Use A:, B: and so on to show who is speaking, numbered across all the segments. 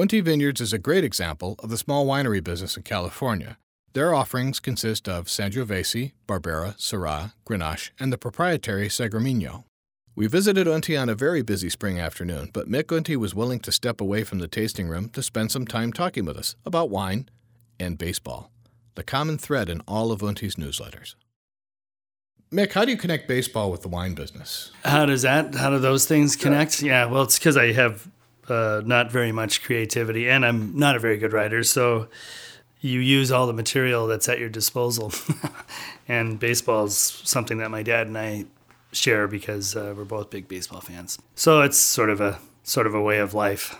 A: Bunty Vineyards is a great example of the small winery business in California. Their offerings consist of Sangiovese, Barbera, Syrah, Grenache, and the proprietary Segramino. We visited Unti on a very busy spring afternoon, but Mick Unti was willing to step away from the tasting room to spend some time talking with us about wine and baseball, the common thread in all of Unti's newsletters. Mick, how do you connect baseball with the wine business?
B: How do those things connect? Yeah, well, it's because I have not very much creativity, and I'm not a very good writer, so you use all the material that's at your disposal. And baseball is something that my dad and I share because we're both big baseball fans. So it's sort of a way of life.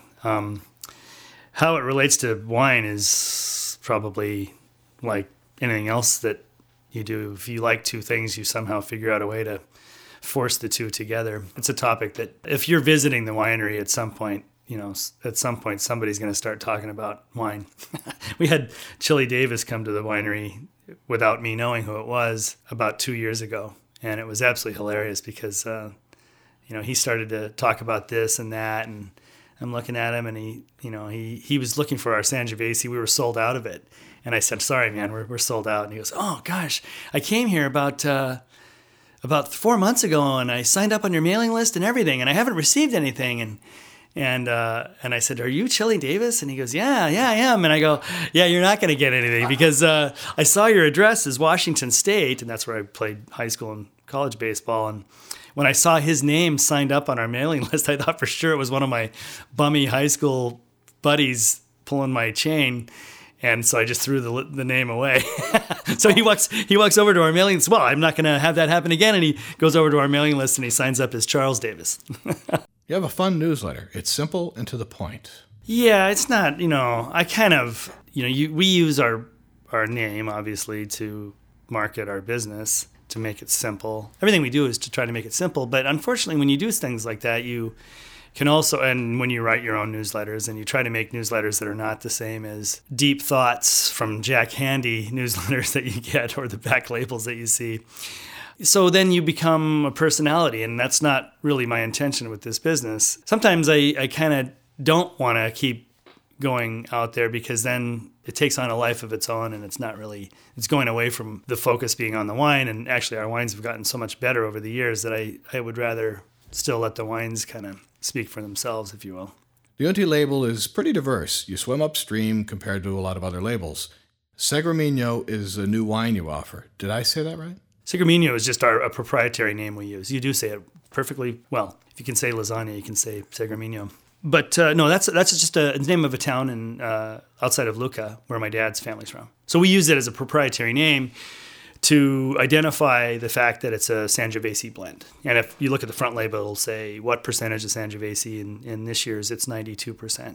B: How it relates to wine is probably like anything else that you do. If you like two things, you somehow figure out a way to force the two together. It's a topic that if you're visiting the winery at some point, somebody's going to start talking about wine. We had Chili Davis come to the winery without me knowing who it was about 2 years ago. And it was absolutely hilarious because, he started to talk about this and that. And I'm looking at him and he was looking for our Sangiovese. We were sold out of it. And I said, sorry, man, we're sold out. And he goes, oh, gosh, I came here about 4 months ago and I signed up on your mailing list and everything. And I haven't received anything. And I said, are you Chili Davis? And he goes, yeah, I am. And I go, yeah, you're not going to get anything because I saw your address is Washington State, and that's where I played high school and college baseball. And when I saw his name signed up on our mailing list, I thought for sure it was one of my bummy high school buddies pulling my chain. And so I just threw the name away. So he walks over to our mailing list. Well, I'm not going to have that happen again. And he goes over to our mailing list and he signs up as Charles Davis.
A: You have a fun newsletter. It's simple and to the point.
B: Yeah, it's not, I kind of, we use our name, obviously, to market our business, to make it simple. Everything we do is to try to make it simple. But unfortunately, when you do things like that, you can also, and when you write your own newsletters and you try to make newsletters that are not the same as Deep Thoughts from Jack Handy newsletters that you get or the back labels that you see. So then you become a personality, and that's not really my intention with this business. Sometimes I kind of don't want to keep going out there because then it takes on a life of its own, and it's going away from the focus being on the wine. And actually our wines have gotten so much better over the years that I would rather still let the wines kind of speak for themselves, if you will.
A: The Unti label is pretty diverse. You swim upstream compared to a lot of other labels. Segramino is a new wine you offer. Did I say that right?
B: Segramino is just a proprietary name we use. You do say it perfectly well. If you can say lasagna, you can say Segramino. But no, that's just the name of a town in outside of Lucca, where my dad's family's from. So we use it as a proprietary name to identify the fact that it's a Sangiovese blend. And if you look at the front label, it'll say what percentage of Sangiovese, in this year's it's 92%.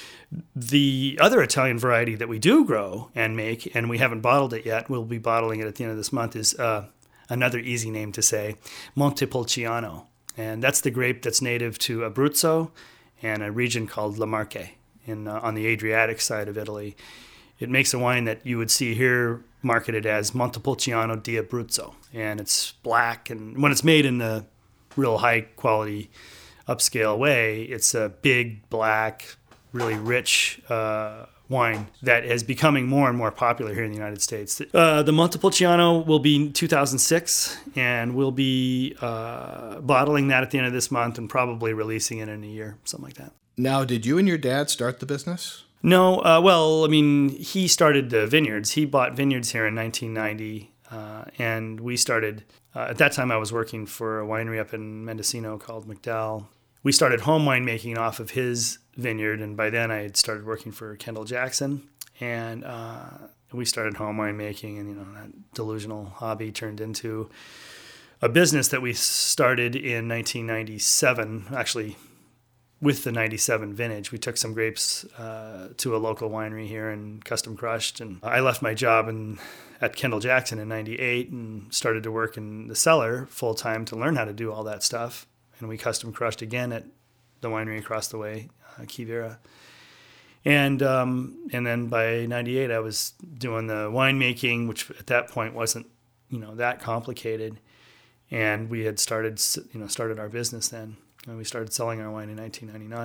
B: The other Italian variety that we do grow and make, and we haven't bottled it yet, we'll be bottling it at the end of this month, is another easy name to say, Montepulciano. And that's the grape that's native to Abruzzo and a region called La Marche on the Adriatic side of Italy. It makes a wine that you would see here marketed as Montepulciano di Abruzzo. And it's black, and when it's made in the real high quality upscale way, it's a big, black, really rich wine that is becoming more and more popular here in the United States. The Montepulciano will be 2006, and we'll be bottling that at the end of this month and probably releasing it in a year, something like that.
A: Now, did you and your dad start the business?
B: No, he started the vineyards. He bought vineyards here in 1990, and we started, at that time I was working for a winery up in Mendocino called McDowell. We started home winemaking off of his vineyard, and by then I had started working for Kendall Jackson, and we started home winemaking, and that delusional hobby turned into a business that we started in 1997, actually with the 97 vintage. We took some grapes to a local winery here and custom crushed, and I left my job at Kendall Jackson in 98 and started to work in the cellar full time to learn how to do all that stuff. And we custom crushed again at the winery across the way, Quivira. And then by 98, I was doing the winemaking, which at that point wasn't, that complicated. And we had started our business then. And we started selling our wine in 1999.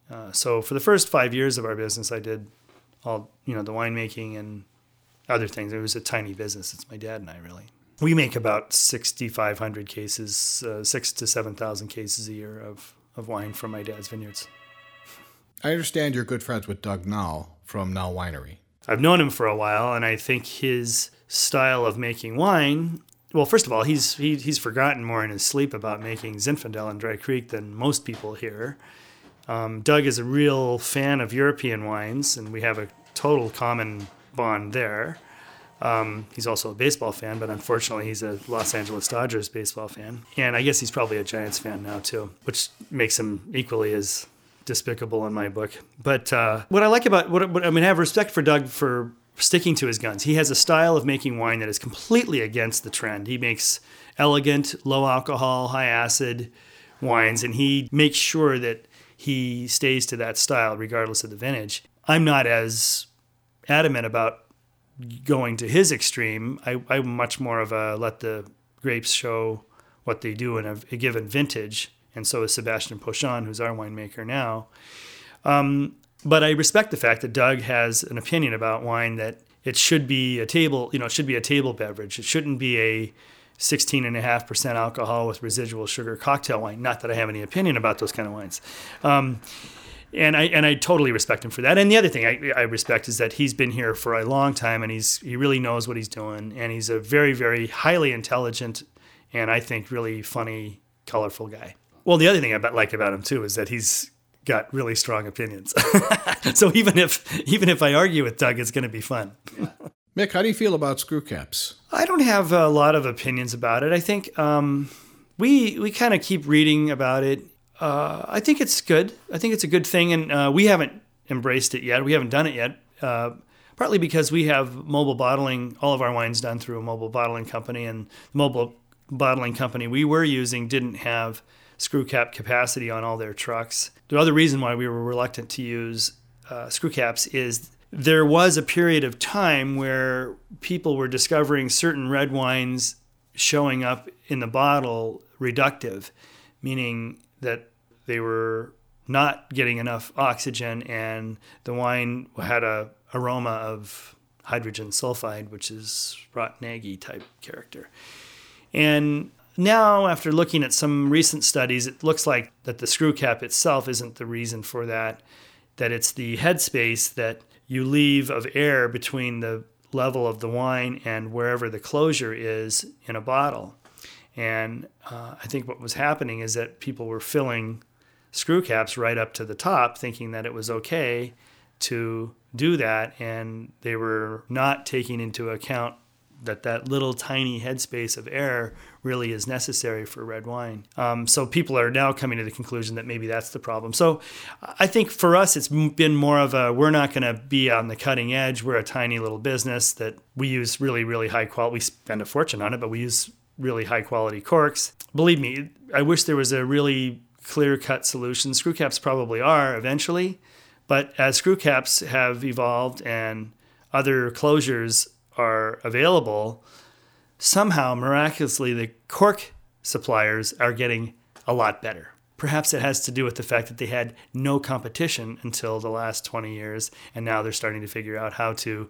B: So for the first 5 years of our business, I did all, the winemaking and other things. It was a tiny business. It's my dad and I, really. We make about 6,500 cases, 6,000 to 7,000 cases a year of wine from my dad's vineyards.
A: I understand you're good friends with Doug Nall from Nall Winery.
B: I've known him for a while, and I think his style of making wine, well, first of all, he's forgotten more in his sleep about making Zinfandel and Dry Creek than most people here. Doug is a real fan of European wines, and we have a total common bond there. He's also a baseball fan, but unfortunately he's a Los Angeles Dodgers baseball fan. And I guess he's probably a Giants fan now too, which makes him equally as despicable in my book. But what I like about, I have respect for Doug for sticking to his guns. He has a style of making wine that is completely against the trend. He makes elegant, low alcohol, high acid wines, and he makes sure that he stays to that style regardless of the vintage. I'm not as adamant about going to his extreme. I'm much more of a let the grapes show what they do in a given vintage, and so is Sebastian Pochon, who's our winemaker now. But I respect the fact that Doug has an opinion about wine that it should be a table, it should be a table beverage. It shouldn't be a 16.5% alcohol with residual sugar cocktail wine. Not that I have any opinion about those kind of wines. And I totally respect him for that. And the other thing I respect is that he's been here for a long time, and he really knows what he's doing, and he's a very, very highly intelligent and I think really funny, colorful guy. Well, the other thing I like about him too is that he's got really strong opinions. So even if I argue with Doug, it's going to be fun.
A: Yeah. Mick, how do you feel about screw caps?
B: I don't have a lot of opinions about it. I think we kind of keep reading about it. I think it's good. I think it's a good thing, and we haven't embraced it yet. We haven't done it yet, partly because we have mobile bottling, all of our wine's done through a mobile bottling company, and the mobile bottling company we were using didn't have screw cap capacity on all their trucks. The other reason why we were reluctant to use screw caps is there was a period of time where people were discovering certain red wines showing up in the bottle reductive, meaning that they were not getting enough oxygen and the wine had a aroma of hydrogen sulfide, which is rotten eggy type character. And now, after looking at some recent studies, it looks like that the screw cap itself isn't the reason for that it's the headspace that you leave of air between the level of the wine and wherever the closure is in a bottle. And I think what was happening is that people were filling screw caps right up to the top, thinking that it was okay to do that, and they were not taking into account that little tiny headspace of air really is necessary for red wine. So people are now coming to the conclusion that maybe that's the problem. So I think for us, it's been more of we're not going to be on the cutting edge. We're a tiny little business that we use really, really high quality. We spend a fortune on it, but we use really high quality corks. Believe me, I wish there was a really clear-cut solution. Screw caps probably are eventually, but as screw caps have evolved and other closures are available, somehow, miraculously, the cork suppliers are getting a lot better. Perhaps it has to do with the fact that they had no competition until the last 20 years, and now they're starting to figure out how to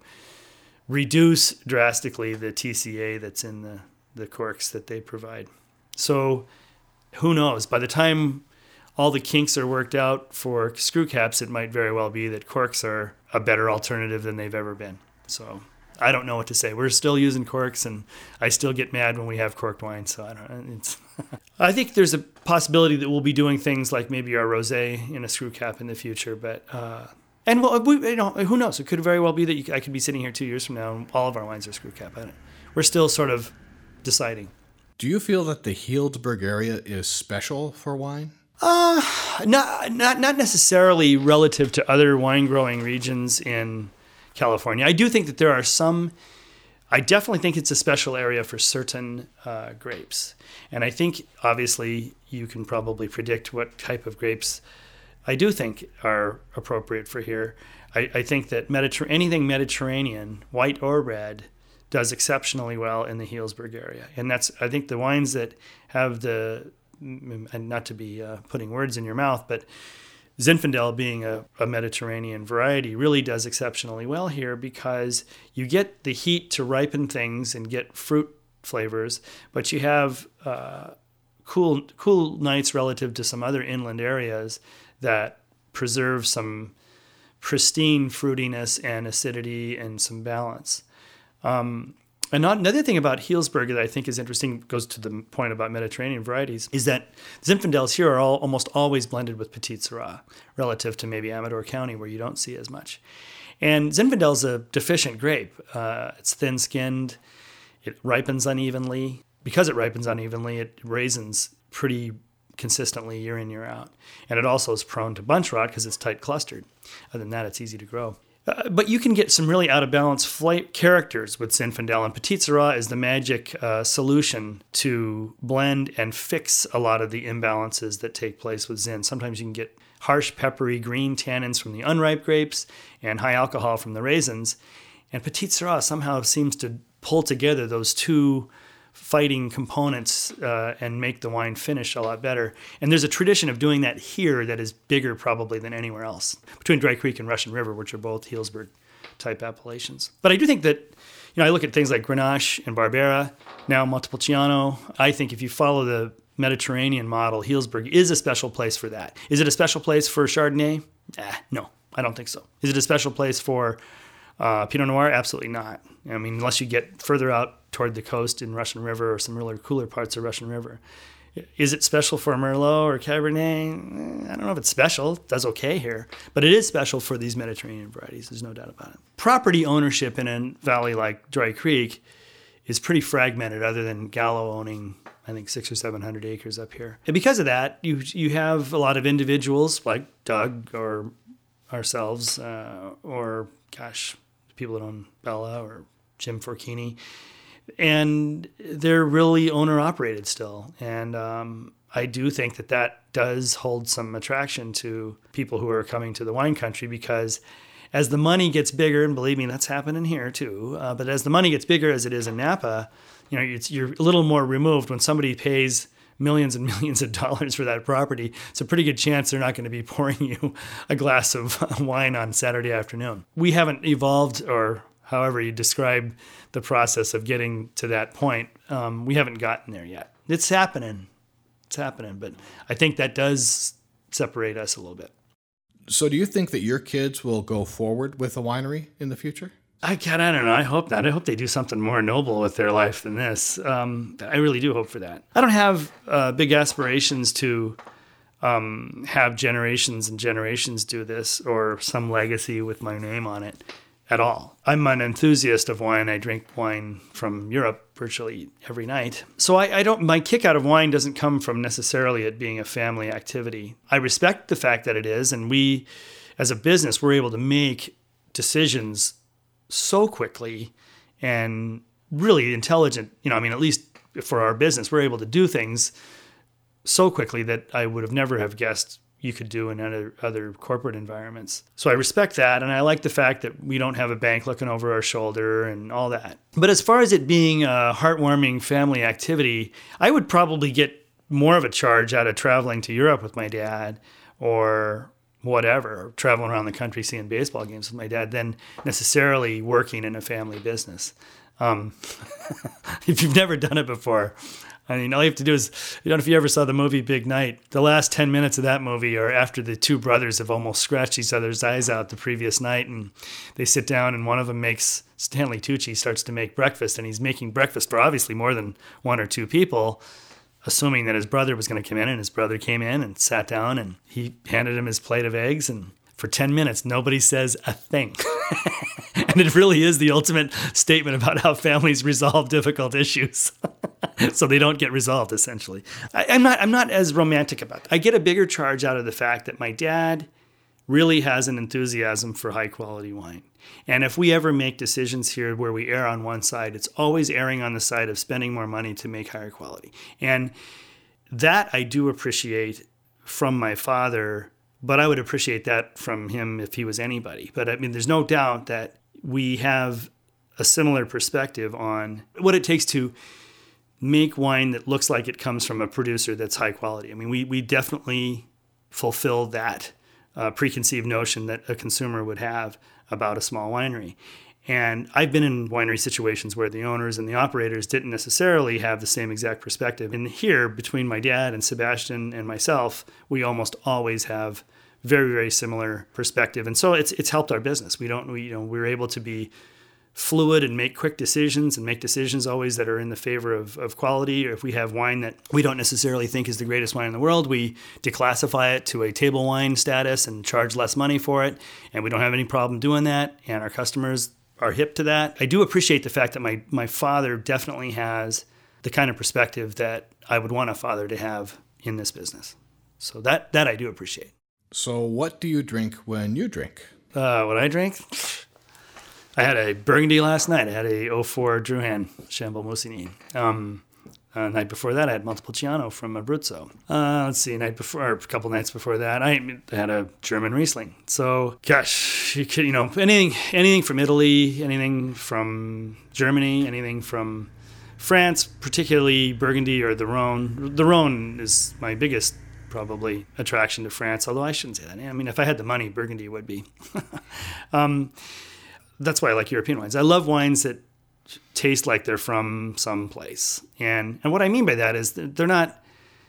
B: reduce drastically the TCA that's in the corks that they provide. So who knows? By the time all the kinks are worked out for screw caps, it might very well be that corks are a better alternative than they've ever been. So I don't know what to say. We're still using corks, and I still get mad when we have corked wine. So I don't. I think there's a possibility that we'll be doing things like maybe our rosé in a screw cap in the future. But and who knows? It could very well be that I could be sitting here 2 years from now and all of our wines are screw cap. We're still sort of deciding.
A: Do you feel that the Healdsburg area is special for wine?
B: Not necessarily relative to other wine growing regions in California. I do think that there are some. I definitely think it's a special area for certain grapes, and I think obviously you can probably predict what type of grapes I do think are appropriate for here. I think that anything Mediterranean, white or red, does exceptionally well in the Healdsburg area, and I think the wines that have and not to be putting words in your mouth, but Zinfandel, being a Mediterranean variety, really does exceptionally well here because you get the heat to ripen things and get fruit flavors, but you have cool nights relative to some other inland areas that preserve some pristine fruitiness and acidity and some balance. Another thing about Healdsburg that I think is interesting, goes to the point about Mediterranean varieties, is that Zinfandels here are almost always blended with Petit Syrah, relative to maybe Amador County, where you don't see as much. And Zinfandel's a deficient grape. It's thin-skinned. It ripens unevenly. Because it ripens unevenly, it raisins pretty consistently year in, year out. And it also is prone to bunch rot because it's tight clustered. Other than that, it's easy to grow. But you can get some really out-of-balance characters with Zinfandel, and Petit Syrah is the magic solution to blend and fix a lot of the imbalances that take place with Zin. Sometimes you can get harsh, peppery, green tannins from the unripe grapes and high alcohol from the raisins. And Petit Syrah somehow seems to pull together those two fighting components and make the wine finish a lot better. And there's a tradition of doing that here that is bigger probably than anywhere else, between Dry Creek and Russian River, which are both Healdsburg type appellations. But I do think that, I look at things like Grenache and Barbera, now Montepulciano. I think if you follow the Mediterranean model, Healdsburg is a special place for that. Is it a special place for Chardonnay? No, I don't think so. Is it a special place for Pinot Noir? Absolutely not. I mean, unless you get further out toward the coast in Russian River or some really cooler parts of Russian River. Is it special for Merlot or Cabernet? I don't know if it's special. It does okay here. But it is special for these Mediterranean varieties. There's no doubt about it. Property ownership in a valley like Dry Creek is pretty fragmented, other than Gallo owning, I think, 600 or 700 acres up here. And because of that, you have a lot of individuals like Doug or ourselves or, people that own Bella or Jim Forchini. And they're really owner-operated still. And I do think that does hold some attraction to people who are coming to the wine country, because as the money gets bigger, and believe me, that's happening here too, but as the money gets bigger, as it is in Napa, you're a little more removed. When somebody pays millions and millions of dollars for that property, it's a pretty good chance they're not going to be pouring you a glass of wine on Saturday afternoon. We haven't evolved, or however you describe the process of getting to that point, we haven't gotten there yet. It's happening, but I think that does separate us a little bit.
A: So do you think that your kids will go forward with a winery in the future?
B: I don't know. I hope not. I hope they do something more noble with their life than this. I really do hope for that. I don't have big aspirations to have generations and generations do this, or some legacy with my name on it at all. I'm an enthusiast of wine. I drink wine from Europe virtually every night. So my kick out of wine doesn't come from necessarily it being a family activity. I respect the fact that it is, and we, as a business, we're able to make decisions so quickly and really intelligent. At least for our business, we're able to do things so quickly that I would have never have guessed you could do in other corporate environments. So I respect that, and I like the fact that we don't have a bank looking over our shoulder and all that. But as far as it being a heartwarming family activity, I would probably get more of a charge out of traveling to Europe with my dad, or whatever, traveling around the country seeing baseball games with my dad, than necessarily working in a family business. If you've never done it before, all you have to do is, if you ever saw the movie Big Night, the last 10 minutes of that movie are after the two brothers have almost scratched each other's eyes out the previous night, and they sit down, and one of them Stanley Tucci starts to make breakfast, and he's making breakfast for obviously more than one or two people, assuming that his brother was going to come in, and his brother came in and sat down, and he handed him his plate of eggs, and for 10 minutes, nobody says a thing. And it really is the ultimate statement about how families resolve difficult issues. So they don't get resolved, essentially. I'm not as romantic about that. I get a bigger charge out of the fact that my dad really has an enthusiasm for high-quality wine. And if we ever make decisions here where we err on one side, it's always erring on the side of spending more money to make higher quality. And that I do appreciate from my father, but I would appreciate that from him if he was anybody. But there's no doubt that we have a similar perspective on what it takes to make wine that looks like it comes from a producer that's high quality. We definitely fulfill that preconceived notion that a consumer would have about a small winery. And I've been in winery situations where the owners and the operators didn't necessarily have the same exact perspective. And here, between my dad and Sebastian and myself, we almost always have very, very similar perspective. And so it's helped our business. We're able to be fluid and make quick decisions and make decisions always that are in the favor of quality. Or if we have wine that we don't necessarily think is the greatest wine in the world, we declassify it to a table wine status and charge less money for it. And we don't have any problem doing that. And our customers are hip to that. I do appreciate the fact that my father definitely has the kind of perspective that I would want a father to have in this business. So that I do appreciate.
A: So what do you drink when you drink?
B: What I drink? I had a Burgundy last night. I had a 04 Drouhin Chambolle Musigny. Night before that, I had Montepulciano from Abruzzo. Let's see, a couple nights before that, I had a German Riesling. So, gosh, anything from Italy, anything from Germany, anything from France, particularly Burgundy or the Rhone. The Rhone is my biggest, probably, attraction to France, although I shouldn't say that. I mean, if I had the money, Burgundy would be. That's why I like European wines. I love wines that taste like they're from some place. And what I mean by that is they're not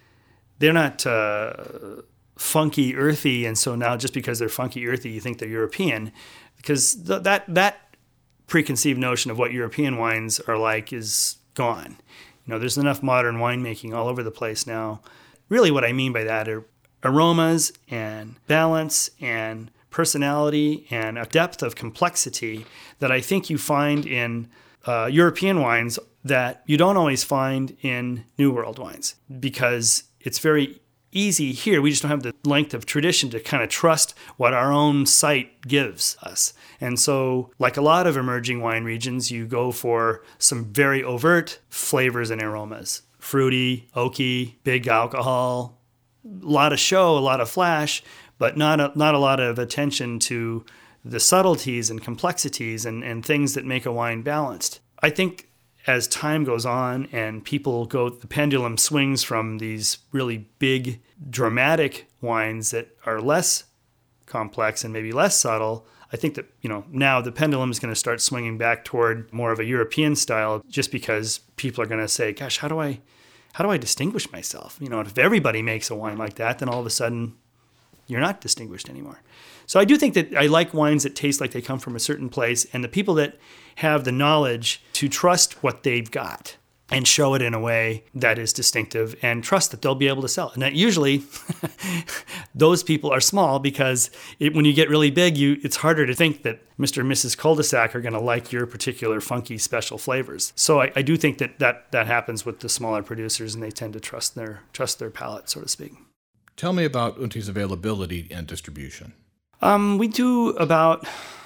B: funky, earthy, and so now just because they're funky, earthy, you think they're European, because that preconceived notion of what European wines are like is gone. There's enough modern winemaking all over the place now. Really what I mean by that are aromas and balance and personality and a depth of complexity that I think you find in European wines that you don't always find in New World wines, because it's very easy here. We just don't have the length of tradition to kind of trust what our own site gives us. And so, like a lot of emerging wine regions, you go for some very overt flavors and aromas. Fruity, oaky, big alcohol, a lot of show, a lot of flash, but not a lot of attention to the subtleties and complexities and things that make a wine balanced. I think as time goes on and the pendulum swings from these really big, dramatic wines that are less complex and maybe less subtle. I think that, now the pendulum is going to start swinging back toward more of a European style, just because people are going to say, gosh, how do I distinguish myself? If everybody makes a wine like that, then all of a sudden you're not distinguished anymore. So I do think that I like wines that taste like they come from a certain place, and the people that have the knowledge to trust what they've got and show it in a way that is distinctive and trust that they'll be able to sell it. And that usually those people are small, because when you get really big, it's harder to think that Mr. and Mrs. Cul-de-sac are going to like your particular funky special flavors. So I do think that happens with the smaller producers, and they tend to trust their palate, so to speak.
A: Tell me about Unti's availability and distribution.
B: We do about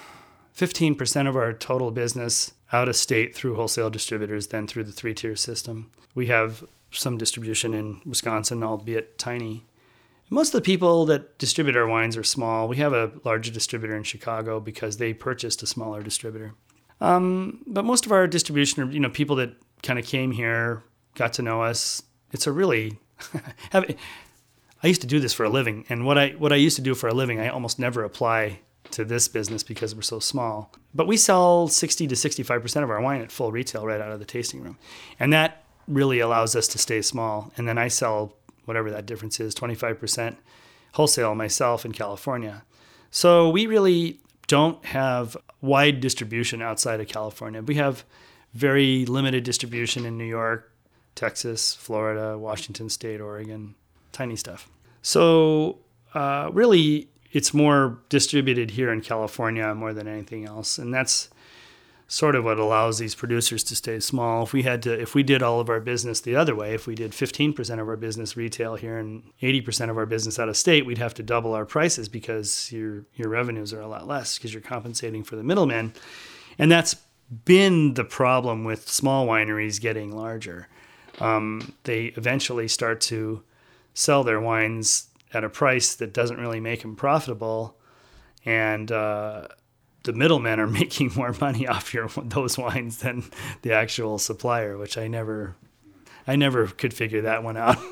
B: 15% of our total business out of state through wholesale distributors, then through the 3-tier system. We have some distribution in Wisconsin, albeit tiny. Most of the people that distribute our wines are small. We have a larger distributor in Chicago because they purchased a smaller distributor. But most of our distribution are, people that kind of came here, got to know us. It's a really... I used to do this for a living, and what I used to do for a living, I almost never apply to this business because we're so small. But we sell 60 to 65% of our wine at full retail right out of the tasting room. And that really allows us to stay small. And then I sell whatever that difference is, 25% wholesale myself in California. So we really don't have wide distribution outside of California. We have very limited distribution in New York, Texas, Florida, Washington State, Oregon, tiny stuff. So really, it's more distributed here in California more than anything else. And that's sort of what allows these producers to stay small. If we did all of our business the other way, if we did 15% of our business retail here and 80% of our business out of state, we'd have to double our prices because your revenues are a lot less because you're compensating for the middlemen. And that's been the problem with small wineries getting larger. They eventually start to sell their wines at a price that doesn't really make them profitable, and the middlemen are making more money off those wines than the actual supplier, which I never I never could figure that one out.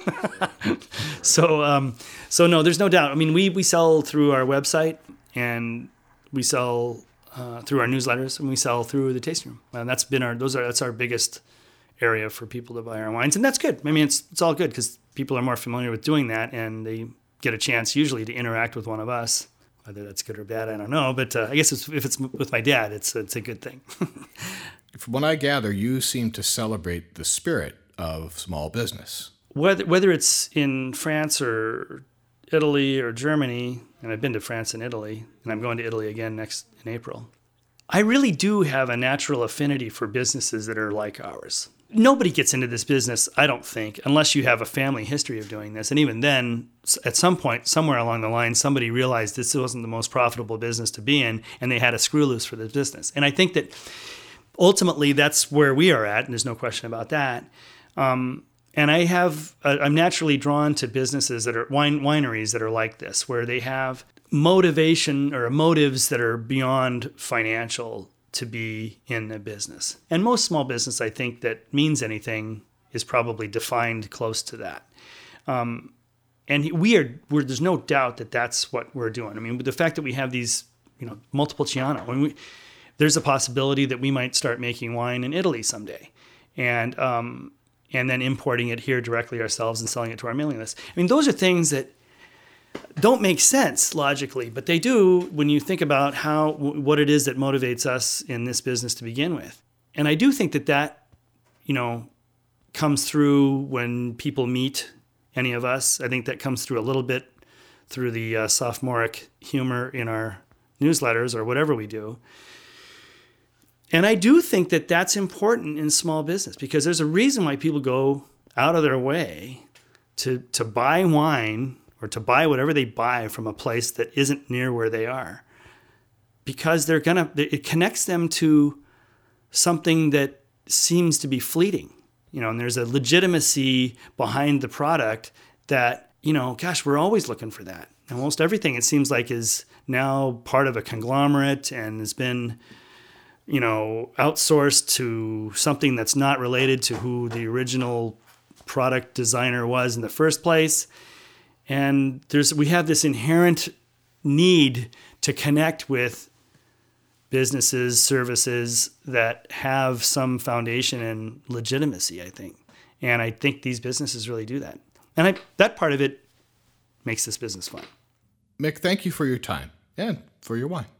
B: So no, there's no doubt. I mean, we sell through our website, and we sell through our newsletters, and we sell through the tasting room. And that's our biggest area for people to buy our wines, and that's good. I mean, it's all good because people are more familiar with doing that, and they get a chance usually to interact with one of us. Whether that's good or bad, I don't know. But I guess if it's with my dad, it's a good thing.
A: From what I gather, you seem to celebrate the spirit of small business.
B: Whether it's in France or Italy or Germany, and I've been to France and Italy, and I'm going to Italy again in April, I really do have a natural affinity for businesses that are like ours. Nobody gets into this business, I don't think, unless you have a family history of doing this. And even then, at some point, somewhere along the line, somebody realized this wasn't the most profitable business to be in, and they had a screw loose for the business. And I think that ultimately that's where we are at, and there's no question about that. And I'm naturally drawn to businesses that are wineries that are like this, where they have motivation or motives that are beyond financial to be in the business. And most small business, I think, that means anything is probably defined close to that. And there's no doubt that that's what we're doing. I mean, with the fact that we have these, multiple Ciano, there's a possibility that we might start making wine in Italy someday, and then importing it here directly ourselves and selling it to our mailing list. I mean, those are things that don't make sense logically, but they do when you think about what it is that motivates us in this business to begin with. And I do think that comes through when people meet any of us. I think that comes through a little bit through the sophomoric humor in our newsletters or whatever we do. And I do think that that's important in small business, because there's a reason why people go out of their way to buy wine or to buy whatever they buy from a place that isn't near where they are, because it connects them to something that seems to be fleeting, and there's a legitimacy behind the product that, we're always looking for that. Almost everything, it seems like, is now part of a conglomerate and has been, outsourced to something that's not related to who the original product designer was in the first place. And we have this inherent need to connect with businesses, services that have some foundation and legitimacy, I think. And I think these businesses really do that. And that part of it makes this business fun.
A: Mick, thank you for your time and for your wine.